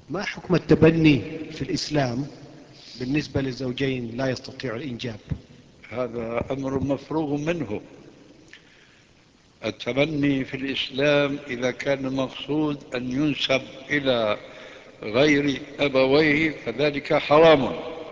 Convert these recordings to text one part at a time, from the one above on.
ما حكم التبني في الإسلام بالنسبة لزوجين لا يستطيعوا الإنجاب؟ هذا أمر مفروغ منه. التبني في الإسلام إذا كان المقصود أن ينسب إلى غير أبويه فذلك حرام.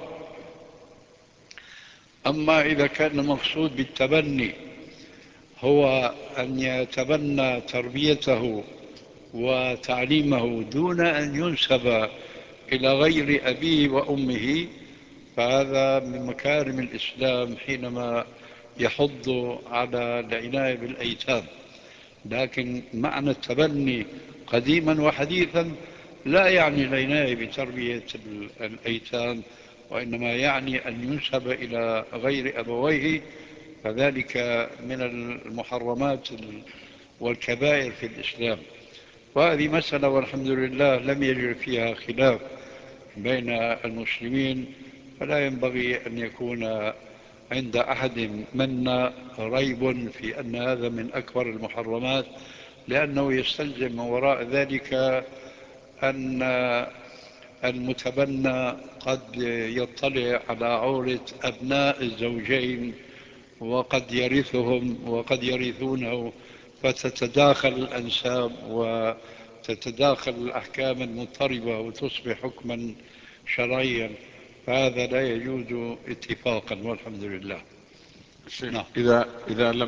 أما إذا كان المقصود بالتبني هو أن يتبنى تربيته وتعليمه دون أن ينسب إلى غير أبيه وأمه، فهذا من مكارم الإسلام حينما يحض على العناية بالأيتام. لكن معنى التبني قديما وحديثا لا يعني العناية بتربية الأيتام، وإنما يعني أن ينسب إلى غير أبويه، فذلك من المحرمات والكبائر في الإسلام. وهذه مسألة والحمد لله لم يجر فيها خلاف بين المسلمين، فلا ينبغي أن يكون عند أحد منا ريب في أن هذا من أكبر المحرمات، لأنه يستلزم من وراء ذلك أن المتبنى قد يطلع على عورة أبناء الزوجين وقد يرثهم وقد يرثونه، فتتداخل الأنساب وتتداخل الأحكام المضطربة وتصبح حكما شرعيا، فهذا لا يجوز اتفاقا والحمد لله. شيخ، نعم. إذا لم